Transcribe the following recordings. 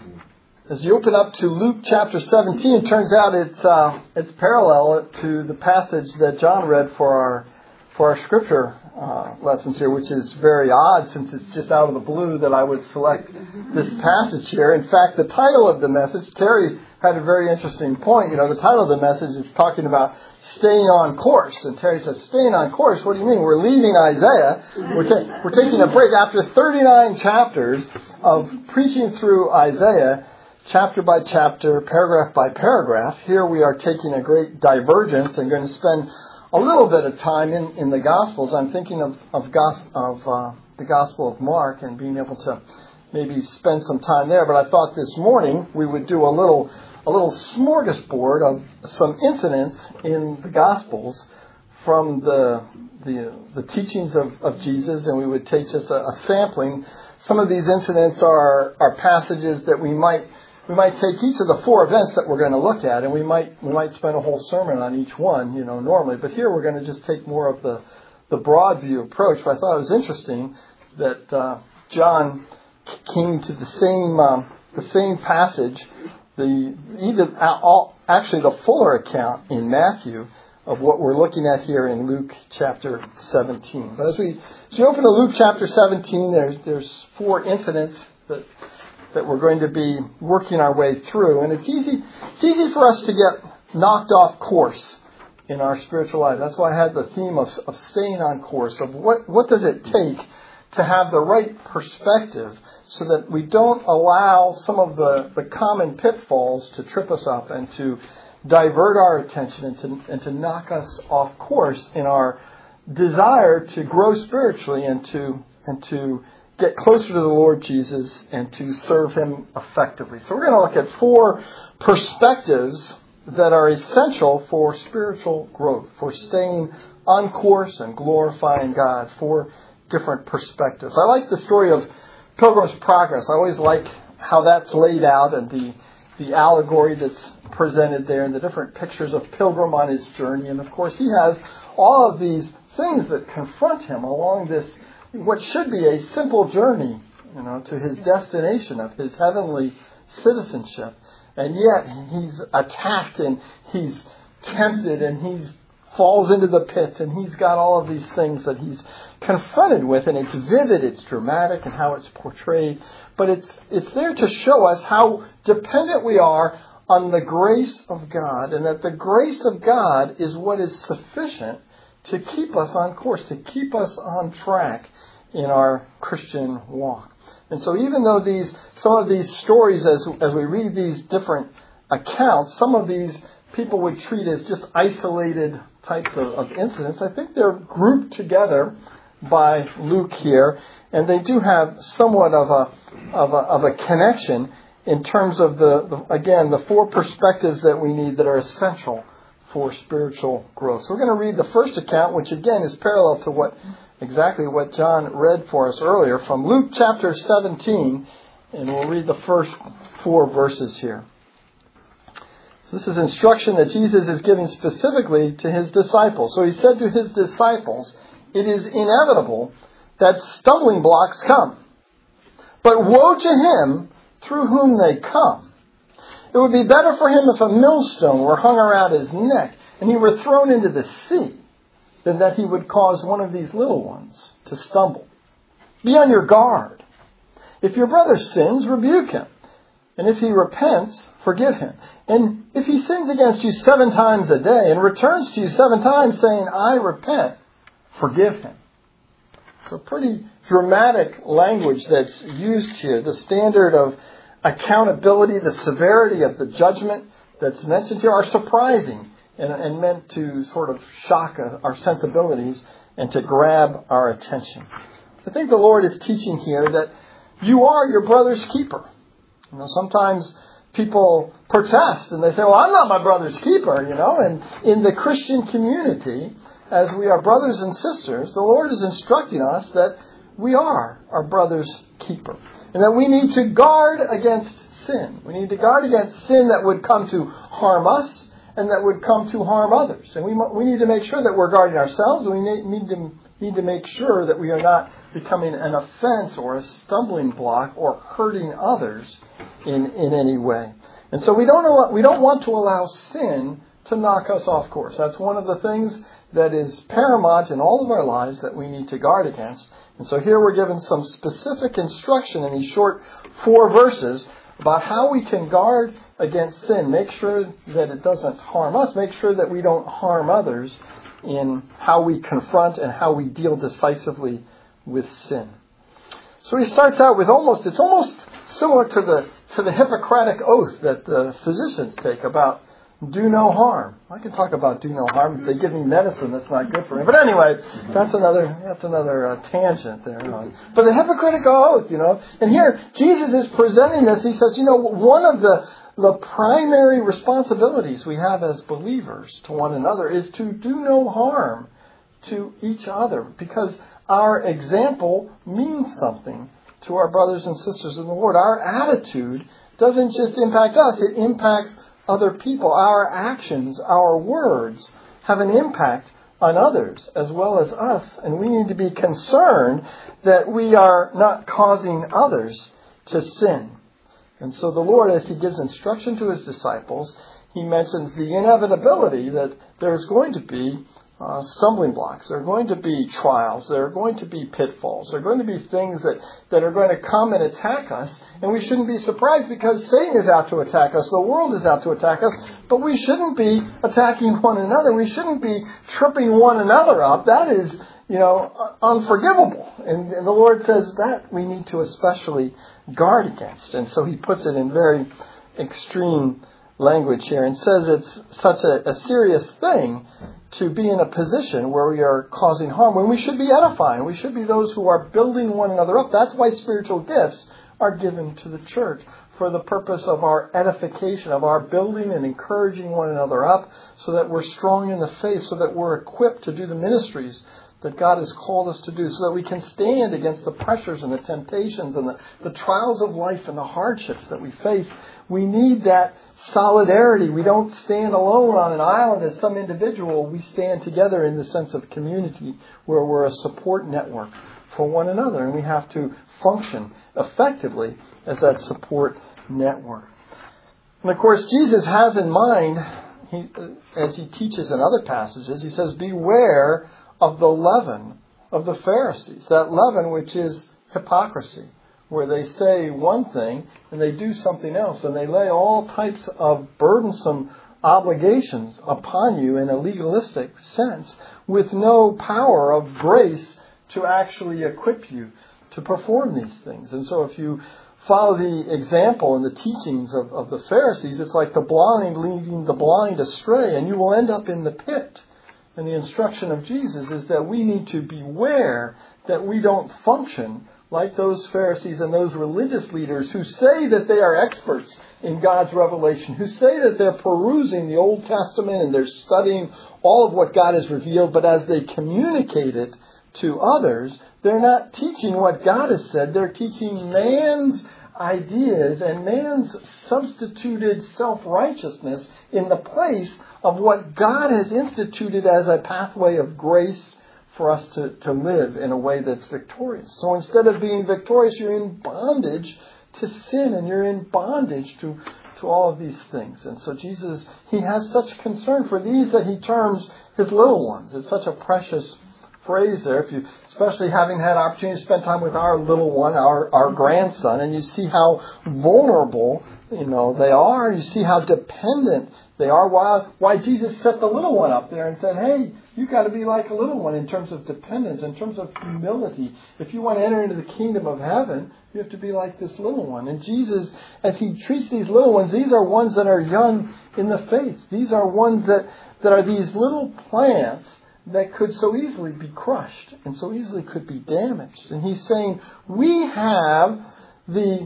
As you open up to Luke chapter 17, it turns out it's parallel to the passage that John read for our scripture lessons here, which is very odd since it's just out of the blue that I would select this passage here. In fact, the title of the message, Terry had a very interesting point. The title of the message is talking about staying on course. And Terry says, staying on course? What do you mean? We're leaving Isaiah. We're taking a break. After 39 chapters of preaching through Isaiah, chapter by chapter, paragraph by paragraph, here we are taking a great divergence and going to spend a little bit of time in the Gospels. I'm thinking of the Gospel of Mark and being able to maybe spend some time there. But I thought this morning we would do a little smorgasbord of some incidents in the Gospels from the teachings of Jesus, and we would take just a sampling. Some of these incidents are passages that we might take each of the four events that we're going to look at, and we might spend a whole sermon on each one, normally. But here we're going to just take more of the broad view approach. But I thought it was interesting that John came to the same passage, actually the fuller account in Matthew of what we're looking at here in Luke chapter 17. But as we open to Luke chapter 17, there's four incidents that we're going to be working our way through. And it's easy for us to get knocked off course in our spiritual life. That's why I had the theme of staying on course, of what does it take to have the right perspective so that we don't allow some of the common pitfalls to trip us up and to divert our attention and to knock us off course in our desire to grow spiritually and to get closer to the Lord Jesus and to serve Him effectively. So we're going to look at four perspectives that are essential for spiritual growth, for staying on course and glorifying God. Four different perspectives. I like the story of Pilgrim's Progress. I always like how that's laid out and the allegory that's presented there and the different pictures of Pilgrim on his journey. And of course he has all of these things that confront him along this what should be a simple journey, to his destination of his heavenly citizenship. And yet he's attacked and he's tempted and he falls into the pit and he's got all of these things that he's confronted with, and it's vivid, it's dramatic and how it's portrayed. But it's there to show us how dependent we are on the grace of God, and that the grace of God is what is sufficient to keep us on course, to keep us on track in our Christian walk. And so even though some of these stories, as we read these different accounts, some of these people would treat as just isolated types of incidents, I think they're grouped together by Luke here, and they do have somewhat of a connection in terms of the four perspectives that we need that are essential for spiritual growth. So we're going to read the first account, which again is parallel to exactly what John read for us earlier from Luke chapter 17, and we'll read the first four verses here. This is instruction that Jesus is giving specifically to his disciples. So he said to his disciples, "It is inevitable that stumbling blocks come, but woe to him through whom they come. It would be better for him if a millstone were hung around his neck and he were thrown into the sea than that he would cause one of these little ones to stumble. Be on your guard. If your brother sins, rebuke him. And if he repents, forgive him. And if he sins against you 7 times a day and returns to you 7 times saying, 'I repent,' forgive him." So pretty dramatic language that's used here. The standard of accountability, the severity of the judgment that's mentioned here are surprising and meant to sort of shock our sensibilities and to grab our attention. I think the Lord is teaching here that you are your brother's keeper. Sometimes people protest and they say, "Well, I'm not my brother's keeper," and in the Christian community, as we are brothers and sisters, the Lord is instructing us that we are our brother's keeper and that we need to guard against sin. We need to guard against sin that would come to harm us and that would come to harm others. And we need to make sure that we're guarding ourselves. We need to make sure that we are not becoming an offense or a stumbling block or hurting others in any way. And so we don't want to allow sin to knock us off course. That's one of the things that is paramount in all of our lives that we need to guard against. And so here we're given some specific instruction in these short 4 verses about how we can guard against sin. Make sure that it doesn't harm us. Make sure that we don't harm others in how we confront and how we deal decisively with sin. So he starts out with it's almost similar to the Hippocratic oath that the physicians take about do no harm. I can talk about do no harm. If they give me medicine that's not good for me. But anyway, that's another tangent there. But the Hippocratic oath, and here Jesus is presenting this. He says, one of the primary responsibilities we have as believers to one another is to do no harm to each other, because our example means something to our brothers and sisters in the Lord. Our attitude doesn't just impact us, it impacts other people. Our actions, our words have an impact on others as well as us, and we need to be concerned that we are not causing others to sin. And so the Lord, as he gives instruction to his disciples, he mentions the inevitability that there's going to be stumbling blocks. There are going to be trials. There are going to be pitfalls. There are going to be things that are going to come and attack us. And we shouldn't be surprised, because Satan is out to attack us. The world is out to attack us. But we shouldn't be attacking one another. We shouldn't be tripping one another up. That is, unforgivable. And the Lord says that we need to especially guard against. And so he puts it in very extreme language here and says it's such a serious thing to be in a position where we are causing harm, when we should be edifying. We should be those who are building one another up. That's why spiritual gifts are given to the church, for the purpose of our edification, of our building and encouraging one another up, so that we're strong in the faith, so that we're equipped to do the ministries that God has called us to do, so that we can stand against the pressures and the temptations and the trials of life and the hardships that we face. We need that solidarity. We don't stand alone on an island as some individual. We stand together in the sense of community, where we're a support network for one another, and we have to function effectively as that support network. And of course, Jesus has in mind, as he teaches in other passages, he says, beware of the leaven of the Pharisees, that leaven which is hypocrisy, where they say one thing and they do something else, and they lay all types of burdensome obligations upon you in a legalistic sense, with no power of grace to actually equip you to perform these things. And so if you follow the example and the teachings of the Pharisees, it's like the blind leading the blind astray, and you will end up in the pit. And the instruction of Jesus is that we need to beware that we don't function like those Pharisees and those religious leaders who say that they are experts in God's revelation, who say that they're perusing the Old Testament and they're studying all of what God has revealed, but as they communicate it to others, they're not teaching what God has said. They're teaching man's ideas and man's substituted self-righteousness in the place of what God has instituted as a pathway of grace for us to live in a way that's victorious. So instead of being victorious, you're in bondage to sin, and you're in bondage to all of these things. And so Jesus, he has such concern for these that he terms his little ones. It's such a precious phrase there, especially having had opportunity to spend time with our little one, our grandson, and you see how vulnerable they are. You see how dependent they are. Why Jesus set the little one up there and said, hey, you've got to be like a little one in terms of dependence, in terms of humility. If you want to enter into the kingdom of heaven, you have to be like this little one. And Jesus, as he treats these little ones, these are ones that are young in the faith. These are ones that are these little plants that could so easily be crushed and so easily could be damaged. And he's saying we have the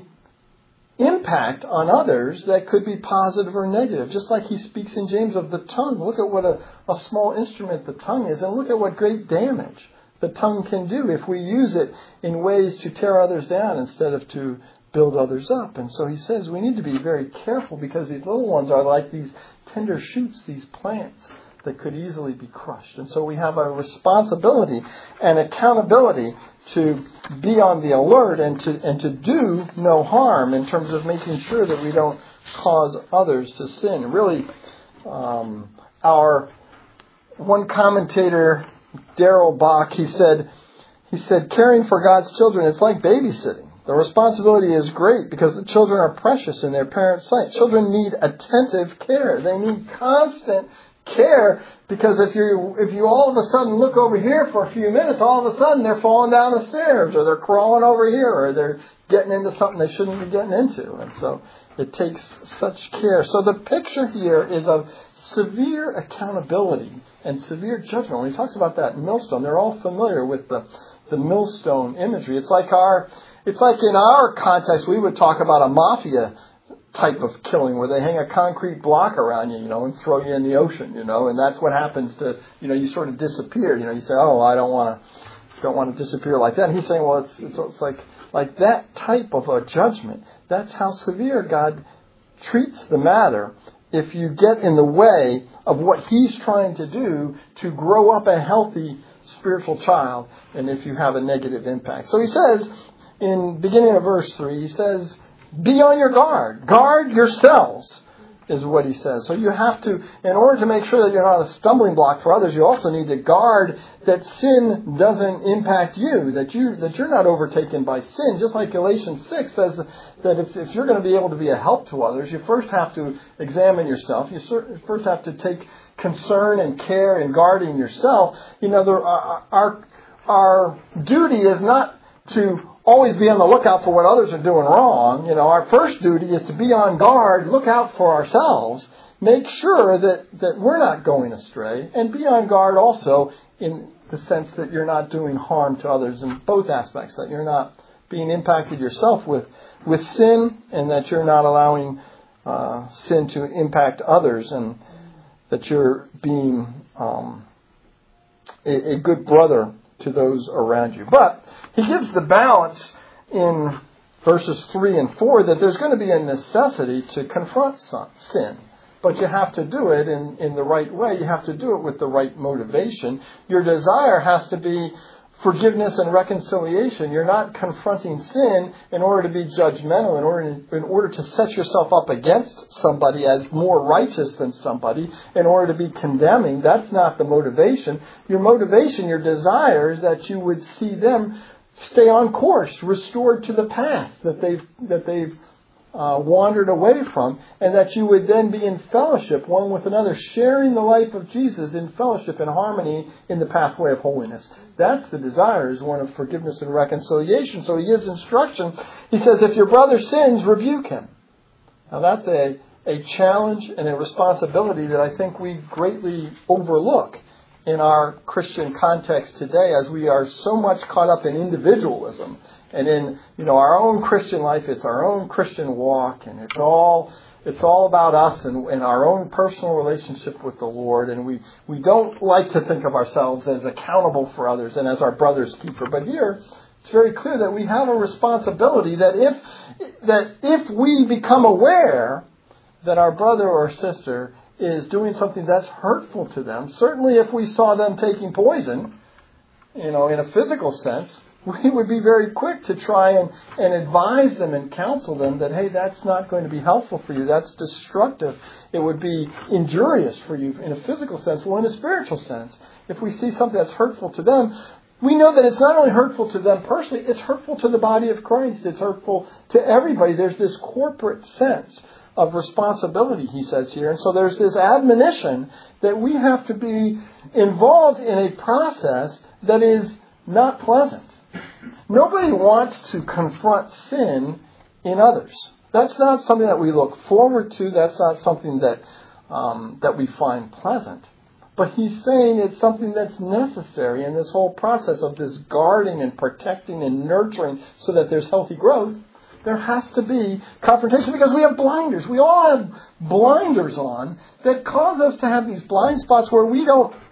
impact on others that could be positive or negative. Just like he speaks in James of the tongue. Look at what a small instrument the tongue is, and look at what great damage the tongue can do if we use it in ways to tear others down instead of to build others up. And so he says we need to be very careful, because these little ones are like these tender shoots, these plants that could easily be crushed. And so we have a responsibility and accountability to be on the alert and to do no harm in terms of making sure that we don't cause others to sin. Really, our one commentator, Darrell Bach, he said, caring for God's children, it's like babysitting. The responsibility is great because the children are precious in their parents' sight. Children need attentive care. They need constant care because if you all of a sudden look over here for a few minutes, all of a sudden they're falling down the stairs or they're crawling over here or they're getting into something they shouldn't be getting into. And so it takes such care. So the picture here is of severe accountability and severe judgment. When he talks about that millstone, they're all familiar with the millstone imagery. It's like in our context, we would talk about a mafia type of killing where they hang a concrete block around you, and throw you in the ocean, and that's what happens to, you sort of disappear. You say, oh, I don't want to disappear like that. And he's saying, well, it's like that type of a judgment. That's how severe God treats the matter if you get in the way of what he's trying to do to grow up a healthy spiritual child, and if you have a negative impact. So he says, in beginning of verse 3, he says, be on your guard. Guard yourselves, is what he says. So you have to, in order to make sure that you're not a stumbling block for others, you also need to guard that sin doesn't impact you, that you're not overtaken by sin. Just like Galatians 6 says that if you're going to be able to be a help to others, you first have to examine yourself. You first have to take concern and care in guarding yourself. Our duty is not to always be on the lookout for what others are doing wrong. Our first duty is to be on guard, look out for ourselves, make sure that we're not going astray, and be on guard also in the sense that you're not doing harm to others in both aspects, that you're not being impacted yourself with sin, and that you're not allowing sin to impact others, and that you're being a good brother to those around you. But he gives the balance in verses 3 and 4 that there's going to be a necessity to confront sin. But you have to do it in the right way. You have to do it with the right motivation. Your desire has to be forgiveness and reconciliation. You're not confronting sin in order to be judgmental, in order to set yourself up against somebody as more righteous than somebody, in order to be condemning. That's not the motivation. Your motivation, your desire is that you would see them stay on course, restored to the path that they've wandered away from, and that you would then be in fellowship one with another, sharing the life of Jesus in fellowship and harmony in the pathway of holiness. That's the desire, is one of forgiveness and reconciliation. So he gives instruction. He says, if your brother sins, rebuke him. Now that's a challenge and a responsibility that I think we greatly overlook in our Christian context today, as we are so much caught up in individualism and in our own Christian life. It's our own Christian walk, and it's all about us and our own personal relationship with the Lord. And we don't like to think of ourselves as accountable for others and as our brother's keeper. But here it's very clear that we have a responsibility that if we become aware that our brother or sister is doing something that's hurtful to them, certainly if we saw them taking poison, in a physical sense, we would be very quick to try and advise them and counsel them that, hey, that's not going to be helpful for you. That's destructive. It would be injurious for you in a physical sense. Well, in a spiritual sense, if we see something that's hurtful to them, we know that it's not only hurtful to them personally, it's hurtful to the body of Christ. It's hurtful to everybody. There's this corporate sense of responsibility, he says here. And so there's this admonition that we have to be involved in a process that is not pleasant. Nobody wants to confront sin in others. That's not something that we look forward to. That's not something that we find pleasant. But he's saying it's something that's necessary in this whole process of this guarding and protecting and nurturing so that there's healthy growth. There has to be confrontation because we have blinders. We all have blinders on that cause us to have these blind spots where we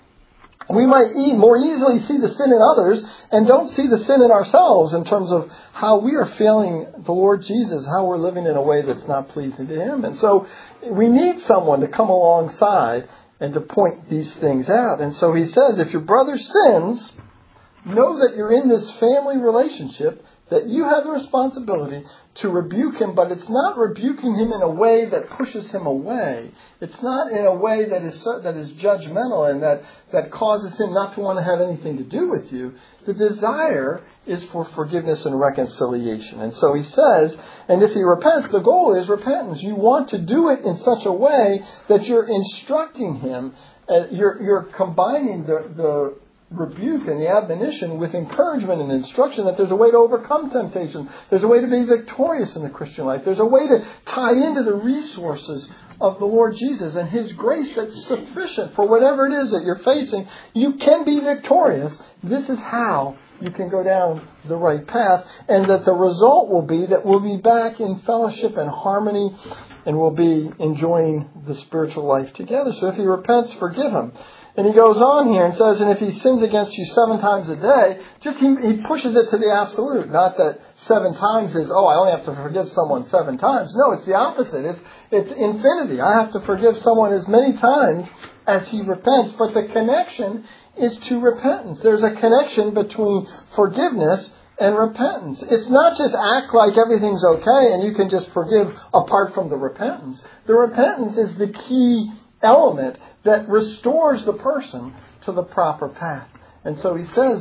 might more easily see the sin in others and don't see the sin in ourselves in terms of how we are failing the Lord Jesus, how we're living in a way that's not pleasing to Him. And so we need someone to come alongside and to point these things out. And so he says, if your brother sins, know that you're in this family relationship, that you have the responsibility to rebuke him, but it's not rebuking him in a way that pushes him away. It's not in a way that is judgmental and that causes him not to want to have anything to do with you. The desire is for forgiveness and reconciliation. And so he says, and if he repents, the goal is repentance. You want to do it in such a way that you're instructing him, you're combining the rebuke and the admonition with encouragement and instruction that there's a way to overcome temptation. There's a way to be victorious in the Christian life. There's a way to tie into the resources of the Lord Jesus and His grace that's sufficient for whatever it is that you're facing. You can be victorious. This is how you can go down the right path, and that the result will be that we'll be back in fellowship and harmony, and we'll be enjoying the spiritual life together. So if he repents, forgive him. And he goes on here and says, and if he sins against you 7 times a day, he pushes it to the absolute. Not that 7 times is, I only have to forgive someone 7 times. No, it's the opposite. It's infinity. I have to forgive someone as many times as he repents. But the connection is to repentance. There's a connection between forgiveness and repentance. It's not just act like everything's okay and you can just forgive apart from the repentance. The repentance is the key element that restores the person to the proper path. And so he says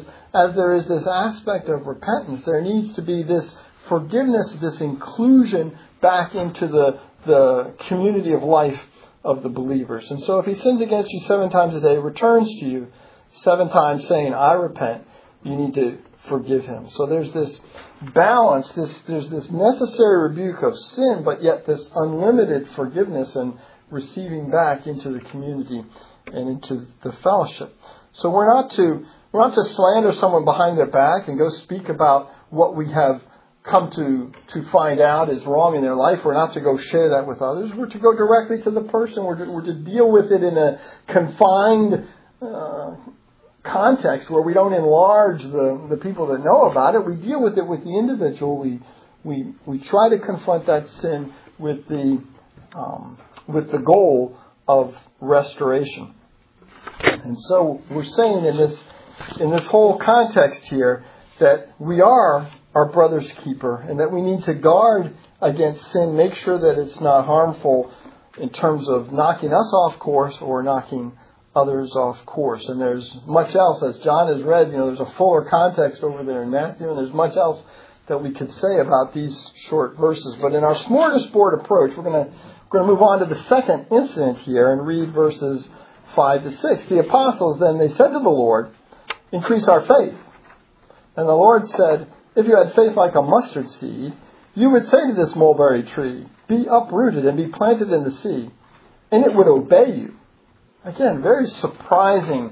as there is this aspect of repentance, there needs to be this forgiveness, this inclusion back into the community of life of the believers. And so if he sins against you 7 times a day, returns to you 7 times saying, I repent, you need to forgive him. So there's this balance, there's this necessary rebuke of sin, but yet this unlimited forgiveness and receiving back into the community and into the fellowship. So we're not to slander someone behind their back and go speak about what we have come to find out is wrong in their life. We're not to go share that with others. We're to go directly to the person. We're to deal with it in a confined context where we don't enlarge the people that know about it. We deal with it with the individual. We try to confront that sin with the goal of restoration. And so we're saying in this whole context here that we are our brother's keeper and that we need to guard against sin, make sure that it's not harmful in terms of knocking us off course or knocking others off course. And there's much else, as John has read, there's a fuller context over there in Matthew, and there's much else that we could say about these short verses. But in our smorgasbord approach, we're going to move on to the second incident here and read verses 5 to 6. The apostles then, they said to the Lord, increase our faith. And the Lord said, if you had faith like a mustard seed, you would say to this mulberry tree, be uprooted and be planted in the sea, and it would obey you. Again, very surprising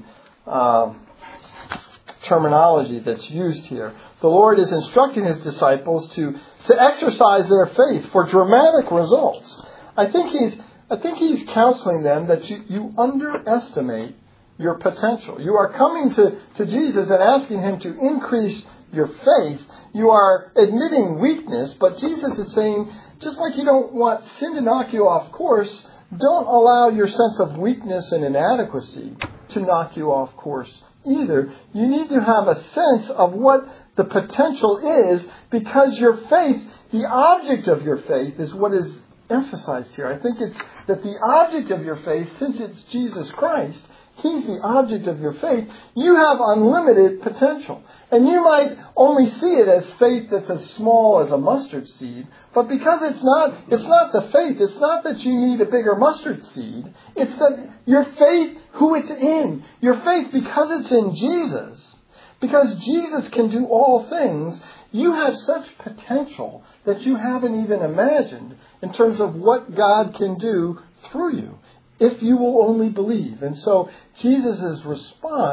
terminology that's used here. The Lord is instructing His disciples to exercise their faith for dramatic results. I think he's counseling them that you underestimate your potential. You are coming to Jesus and asking Him to increase your faith. You are admitting weakness, but Jesus is saying, just like you don't want sin to knock you off course, don't allow your sense of weakness and inadequacy to knock you off course either. You need to have a sense of what the potential is, because your faith, the object of your faith, is what is emphasized here. I think it's that the object of your faith, since it's Jesus Christ, He's the object of your faith, you have unlimited potential. And you might only see it as faith that's as small as a mustard seed, but because it's not the faith, it's not that you need a bigger mustard seed, it's that your faith, who it's in, your faith because it's in Jesus, because Jesus can do all things, you have such potential that you haven't even imagined in terms of what God can do through you, if you will only believe. And so Jesus' response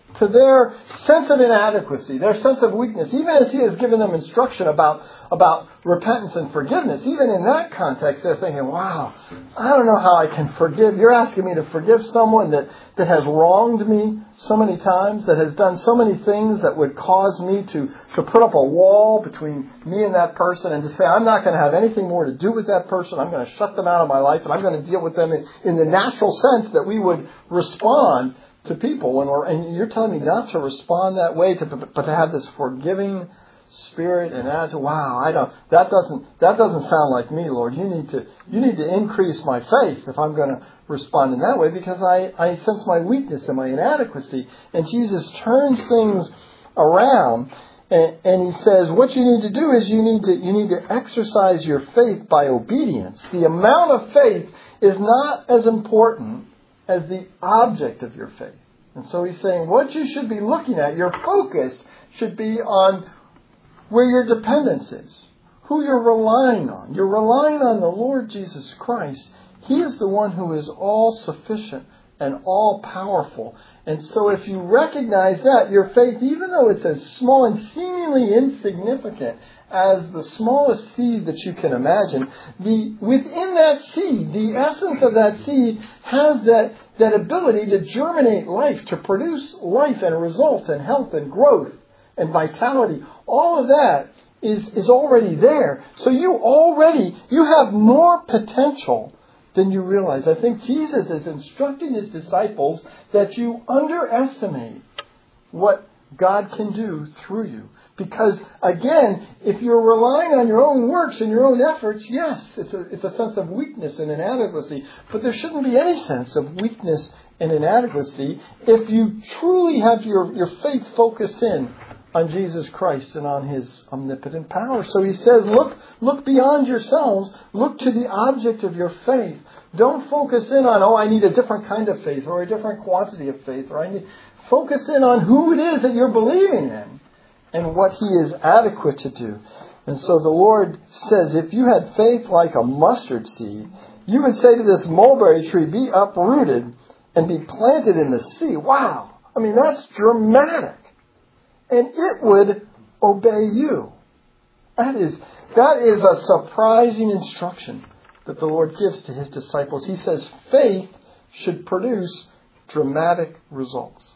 to their sense of inadequacy, their sense of weakness, even as he has given them instruction about repentance and forgiveness. Even in that context, they're thinking, wow, I don't know how I can forgive. You're asking me to forgive someone that has wronged me so many times, that has done so many things that would cause me to put up a wall between me and that person, and to say, I'm not going to have anything more to do with that person. I'm going to shut them out of my life, and I'm going to deal with them in the natural sense that we would respond to people and you're telling me not to respond that way, but to have this forgiving spirit and attitude. Wow, that doesn't sound like me, Lord. You need to increase my faith if I'm going to respond in that way, because I sense my weakness and my inadequacy. And Jesus turns things around, and he says, what you need to do is you need to exercise your faith by obedience. The amount of faith is not as important as the object of your faith. And so he's saying what you should be looking at, your focus should be on where your dependence is, who you're relying on. You're relying on the Lord Jesus Christ. He is the one who is all sufficient and all powerful. And so if you recognize that, your faith, even though it's as small and seemingly insignificant as the smallest seed that you can imagine, within that seed, the essence of that seed has that ability to germinate life, to produce life and results and health and growth and vitality. All of that is already there. So you have more potential than you realize. I think Jesus is instructing his disciples that you underestimate what God can do through you. Because, again, if you're relying on your own works and your own efforts, yes, it's a sense of weakness and inadequacy. But there shouldn't be any sense of weakness and inadequacy if you truly have your faith focused in on Jesus Christ and on his omnipotent power. So he says, look beyond yourselves. Look to the object of your faith. Don't focus in on, I need a different kind of faith or a different quantity of faith. Focus in on who it is that you're believing in and what he is adequate to do. And so the Lord says, if you had faith like a mustard seed, you would say to this mulberry tree, be uprooted and be planted in the sea. Wow. I mean, that's dramatic. And it would obey you. That is a surprising instruction that the Lord gives to his disciples. He says faith should produce dramatic results.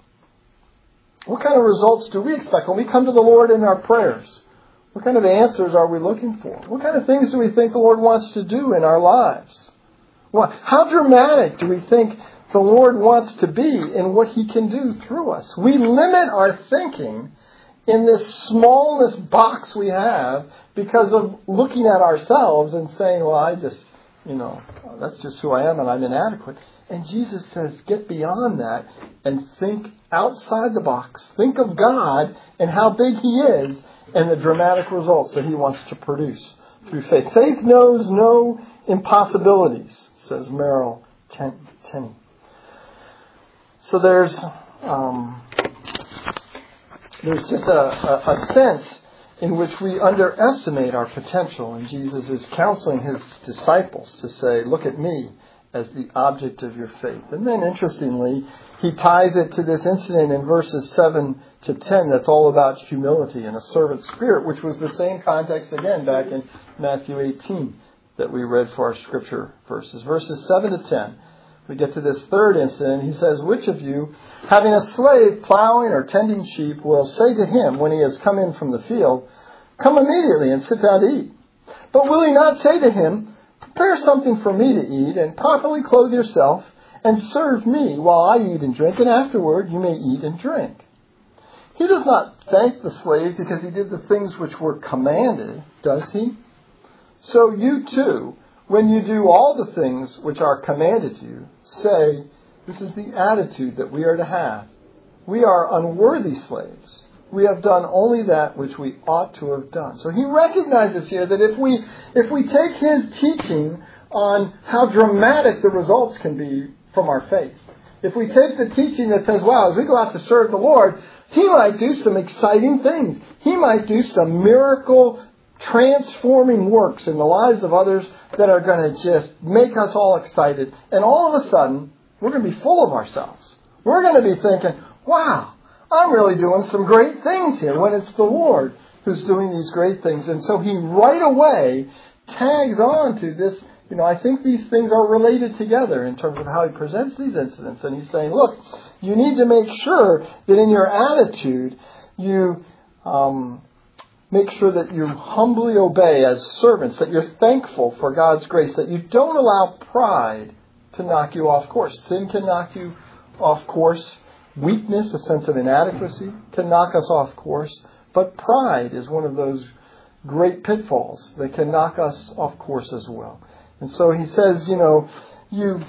What kind of results do we expect when we come to the Lord in our prayers? What kind of answers are we looking for? What kind of things do we think the Lord wants to do in our lives? How dramatic do we think the Lord wants to be in what he can do through us? We limit our thinking in this smallness box we have because of looking at ourselves and saying, that's just who I am and I'm inadequate. And Jesus says, get beyond that and think outside the box. Think of God and how big he is and the dramatic results that he wants to produce through faith. Faith knows no impossibilities, says Merrill Tenney. So there's just a sense in which we underestimate our potential. And Jesus is counseling his disciples to say, look at me as the object of your faith. And then, interestingly, he ties it to this incident in verses 7 to 10 that's all about humility and a servant spirit, which was the same context, again, back in Matthew 18 that we read for our scripture verses. Verses 7 to 10. We get to this third incident. He says, which of you, having a slave plowing or tending sheep, will say to him when he has come in from the field, come immediately and sit down to eat? But will he not say to him, prepare something for me to eat, and properly clothe yourself, and serve me while I eat and drink, and afterward you may eat and drink? He does not thank the slave because he did the things which were commanded, does he? So you too, when you do all the things which are commanded you, say, this is the attitude that we are to have. We are unworthy slaves. We have done only that which we ought to have done. So he recognizes here that if we take his teaching on how dramatic the results can be from our faith, if we take the teaching that says, wow, as we go out to serve the Lord, he might do some exciting things. He might do some miracle transforming works in the lives of others that are going to just make us all excited. And all of a sudden, we're going to be full of ourselves. We're going to be thinking, wow, I'm really doing some great things here when it's the Lord who's doing these great things. And so he right away tags on to this. I think these things are related together in terms of how he presents these incidents. And he's saying, look, you need to make sure that in your attitude, you make sure that you humbly obey as servants, that you're thankful for God's grace, that you don't allow pride to knock you off course. Sin can knock you off course. Weakness, a sense of inadequacy, can knock us off course. But pride is one of those great pitfalls that can knock us off course as well. And so he says, you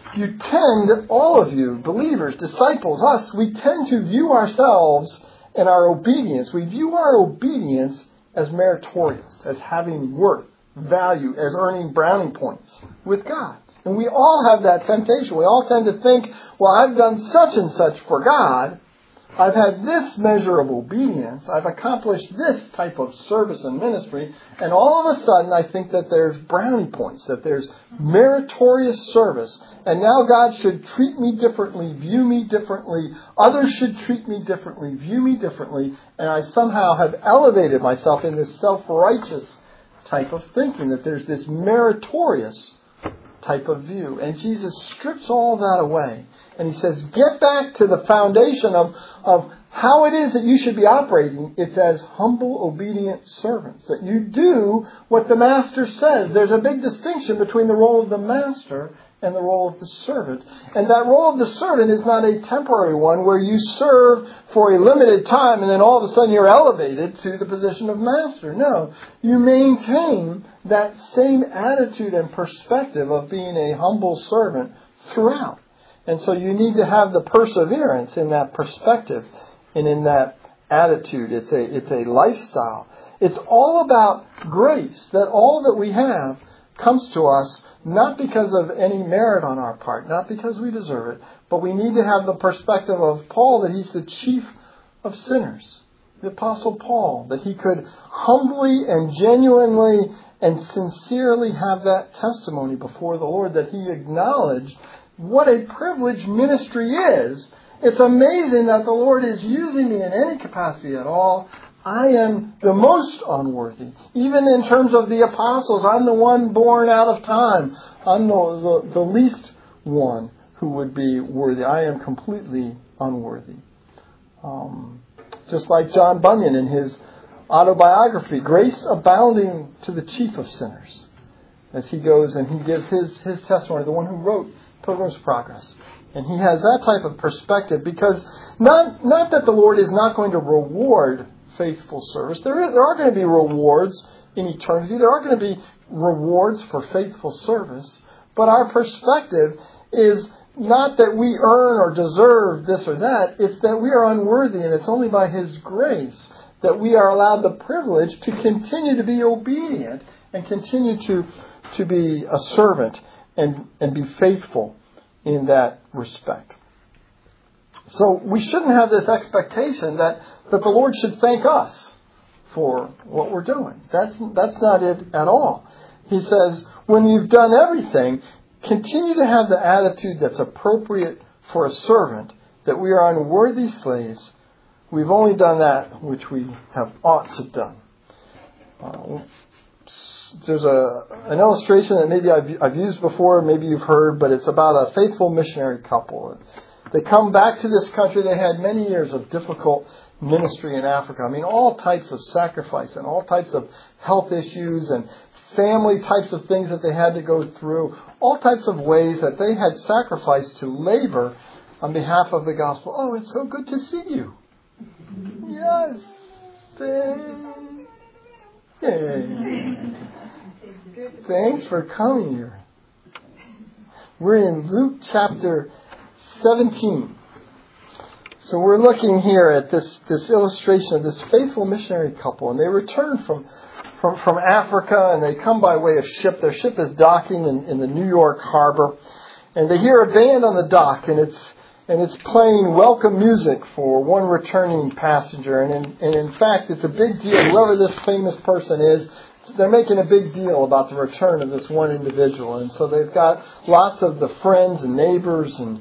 tend, all of you, believers, disciples, us, we tend to view ourselves and our obedience. We view our obedience as meritorious, as having worth, value, as earning brownie points with God. And we all have that temptation. We all tend to think, well, I've done such and such for God. I've had this measure of obedience. I've accomplished this type of service and ministry. And all of a sudden, I think that there's brownie points, that there's meritorious service. And now God should treat me differently, view me differently. Others should treat me differently, view me differently. And I somehow have elevated myself in this self-righteous type of thinking, that there's this meritorious type of view. And Jesus strips all that away. And he says, get back to the foundation of how it is that you should be operating. It's as humble, obedient servants. That you do what the master says. There's a big distinction between the role of the master and the role of the servant. And that role of the servant is not a temporary one where you serve for a limited time and then all of a sudden you're elevated to the position of master. No, you maintain that same attitude and perspective of being a humble servant throughout. And so you need to have the perseverance in that perspective and in that attitude. It's a lifestyle. It's all about grace, that all that we have comes to us not because of any merit on our part, not because we deserve it, but we need to have the perspective of Paul that he's the chief of sinners. The Apostle Paul, that he could humbly and genuinely and sincerely have that testimony before the Lord, that he acknowledged what a privileged ministry is. It's amazing that the Lord is using me in any capacity at all. I am the most unworthy. Even in terms of the apostles, I'm the one born out of time. I'm the least one who would be worthy. I am completely unworthy. Just like John Bunyan in his autobiography, grace abounding to the chief of sinners. As he goes and he gives his testimony, the one who wrote Pilgrim's Progress. And he has that type of perspective because not that the Lord is not going to reward faithful service. There are going to be rewards in eternity. There are going to be rewards for faithful service. But our perspective is not that we earn or deserve this or that. It's that we are unworthy, and it's only by His grace that we are allowed the privilege to continue to be obedient and continue to be a servant and be faithful in that respect. So we shouldn't have this expectation that the Lord should thank us for what we're doing. That's not it at all. He says, when you've done everything, continue to have the attitude that's appropriate for a servant, that we are unworthy slaves. We've only done that which we have ought to done. There's an illustration that maybe I've used before, maybe you've heard, but it's about a faithful missionary couple. They come back to this country. They had many years of difficult ministry in Africa. I mean, all types of sacrifice and all types of health issues and family types of things that they had to go through. All types of ways that they had sacrificed to labor on behalf of the gospel. Oh, it's so good to see you. Yes. Yay. Thanks for coming here. We're in Luke chapter 17. So we're looking here at this illustration of this faithful missionary couple, and they return from Africa, and they come by way of ship. Their ship is docking in the New York harbor, and they hear a band on the dock, and it's playing welcome music for one returning passenger, and in fact, it's a big deal. Whoever this famous person is, they're making a big deal about the return of this one individual. And so they've got lots of the friends and neighbors and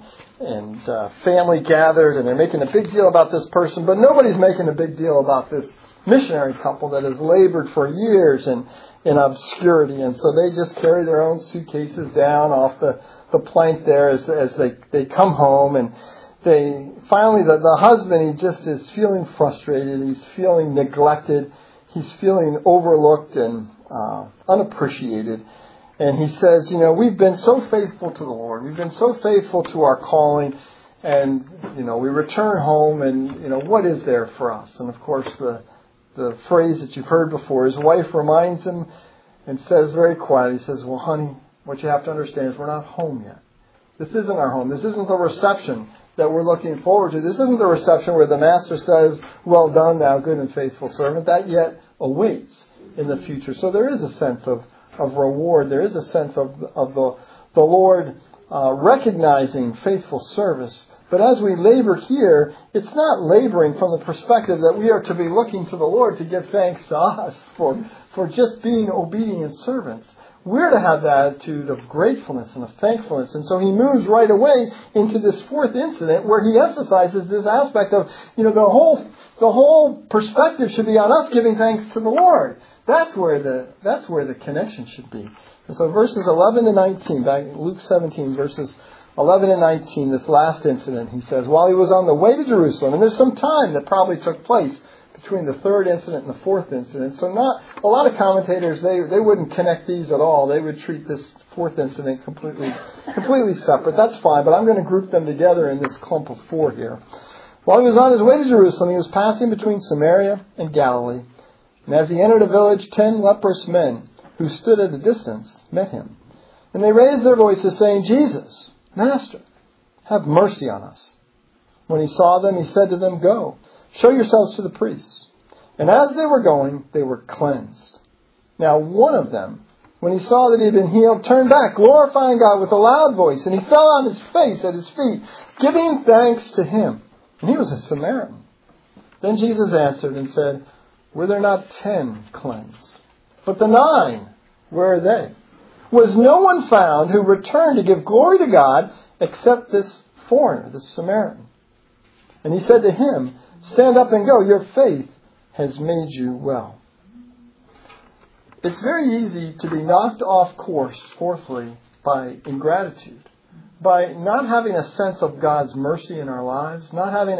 family gathered, and they're making a big deal about this person, but nobody's making a big deal about this missionary couple that has labored for years in obscurity. And so they just carry their own suitcases down off the plank there as they come home, and they finally, the husband, he just is feeling frustrated, he's feeling neglected, he's feeling overlooked and unappreciated. And he says, we've been so faithful to the Lord. We've been so faithful to our calling. And, we return home and, what is there for us? And, of course, the phrase that you've heard before, his wife reminds him and says very quietly, he says, well, honey, what you have to understand is we're not home yet. This isn't our home. This isn't the reception that we're looking forward to. This isn't the reception where the master says, well done, thou good and faithful servant. That yet awaits in the future. So there is a sense of reward. There is a sense of the Lord recognizing faithful service. But as we labor here, it's not laboring from the perspective that we are to be looking to the Lord to give thanks to us for just being obedient servants. We're to have the attitude of gratefulness and of thankfulness. And so he moves right away into this fourth incident where he emphasizes this aspect of, the whole perspective should be on us giving thanks to the Lord. That's where the connection should be. And so verses 11 to 19, back in Luke 17, verses 11 and 19, this last incident, he says, while he was on the way to Jerusalem, and there's some time that probably took place between the third incident and the fourth incident. So not a lot of commentators, they wouldn't connect these at all. They would treat this fourth incident completely separate. That's fine, but I'm going to group them together in this clump of four here. While he was on his way to Jerusalem, he was passing between Samaria and Galilee. And as he entered a village, 10 leprous men who stood at a distance met him. And they raised their voices, saying, Jesus, Master, have mercy on us. When he saw them, he said to them, Go, show yourselves to the priests. And as they were going, they were cleansed. Now one of them, when he saw that he had been healed, turned back, glorifying God with a loud voice. And he fell on his face at his feet, giving thanks to him. And he was a Samaritan. Then Jesus answered and said, Were there not 10 cleansed? But the 9, where are they? Was no one found who returned to give glory to God except this foreigner, this Samaritan? And he said to him, Stand up and go. Your faith has made you well. It's very easy to be knocked off course, fourthly, by ingratitude. By not having a sense of God's mercy in our lives, not having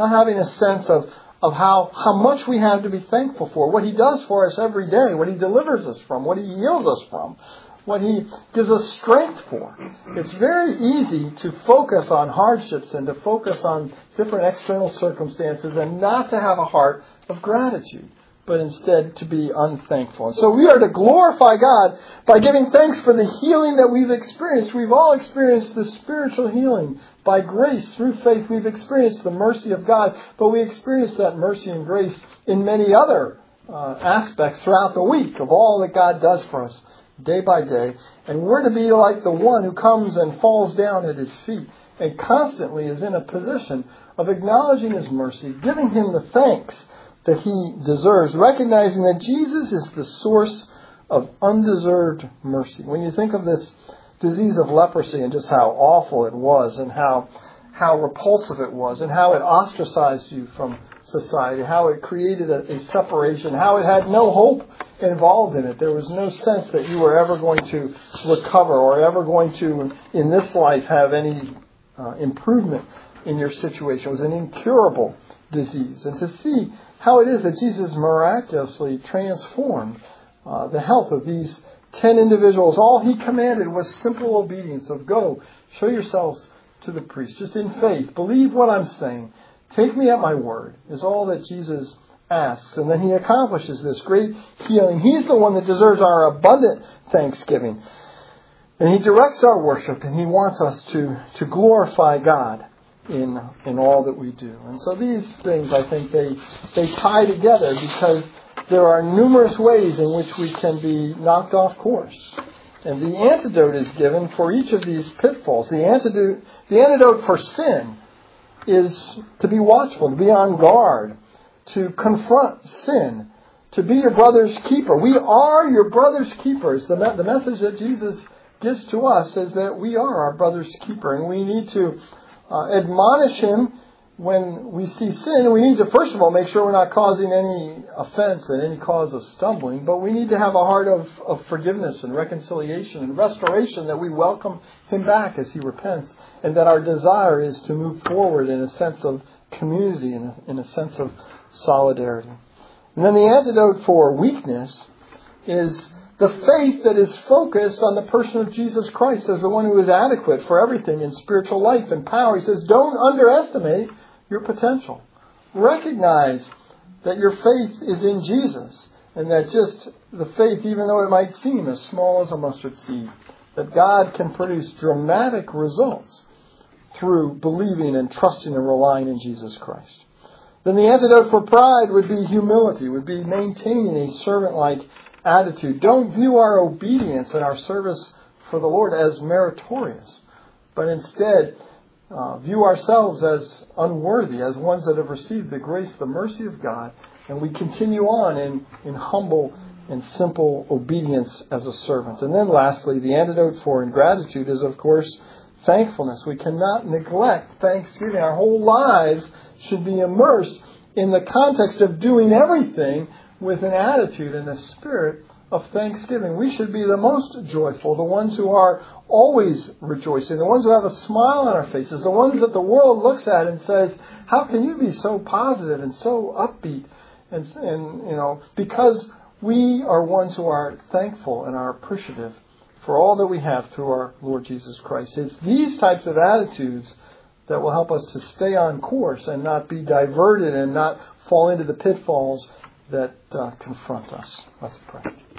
a sense of how much we have to be thankful for, what he does for us every day, what he delivers us from, what he heals us from, what he gives us strength for. It's very easy to focus on hardships and to focus on different external circumstances and not to have a heart of gratitude, but instead to be unthankful. And so we are to glorify God by giving thanks for the healing that we've experienced. We've all experienced the spiritual healing. By grace, through faith, we've experienced the mercy of God, but we experience that mercy and grace in many other aspects throughout the week of all that God does for us day by day. And we're to be like the one who comes and falls down at his feet and constantly is in a position of acknowledging his mercy, giving him the thanks that he deserves, recognizing that Jesus is the source of undeserved mercy. When you think of this disease of leprosy and just how awful it was and how repulsive it was and how it ostracized you from society, how it created a separation, how it had no hope involved in it. There was no sense that you were ever going to recover or ever going to, in this life, have any improvement in your situation. It was an incurable disease. And to see how it is that Jesus miraculously transformed the health of these 10 individuals. All he commanded was simple obedience of go, show yourselves to the priest. Just in faith, believe what I'm saying. Take me at my word is all that Jesus asks. And then he accomplishes this great healing. He's the one that deserves our abundant thanksgiving. And he directs our worship, and he wants us to glorify God in all that we do. And so these things, I think, they tie together because there are numerous ways in which we can be knocked off course. And the antidote is given for each of these pitfalls. The antidote for sin is to be watchful, to be on guard, to confront sin, to be your brother's keeper. We are your brother's keepers. The message that Jesus gives to us is that we are our brother's keeper, and we need to admonish him when we see sin. We need to, first of all, make sure we're not causing any offense and any cause of stumbling, but we need to have a heart of forgiveness and reconciliation and restoration, that we welcome him back as he repents, and that our desire is to move forward in a sense of community, in a sense of solidarity. And then the antidote for weakness is the faith that is focused on the person of Jesus Christ as the one who is adequate for everything in spiritual life and power. He says, don't underestimate your potential. Recognize that your faith is in Jesus, and that just the faith, even though it might seem as small as a mustard seed, that God can produce dramatic results through believing and trusting and relying in Jesus Christ. Then the antidote for pride would be humility, would be maintaining a servant-like attitude. Don't view our obedience and our service for the Lord as meritorious, but instead view ourselves as unworthy, as ones that have received the grace, the mercy of God, and we continue on in humble and simple obedience as a servant. And then lastly, the antidote for ingratitude is, of course, thankfulness. We cannot neglect thanksgiving. Our whole lives should be immersed in the context of doing everything with an attitude and a spirit of thanksgiving. We should be the most joyful, the ones who are always rejoicing, the ones who have a smile on our faces, the ones that the world looks at and says, how can you be so positive and so upbeat? And because we are ones who are thankful and are appreciative for all that we have through our Lord Jesus Christ. It's these types of attitudes that will help us to stay on course and not be diverted and not fall into the pitfalls that confront us. Let's pray.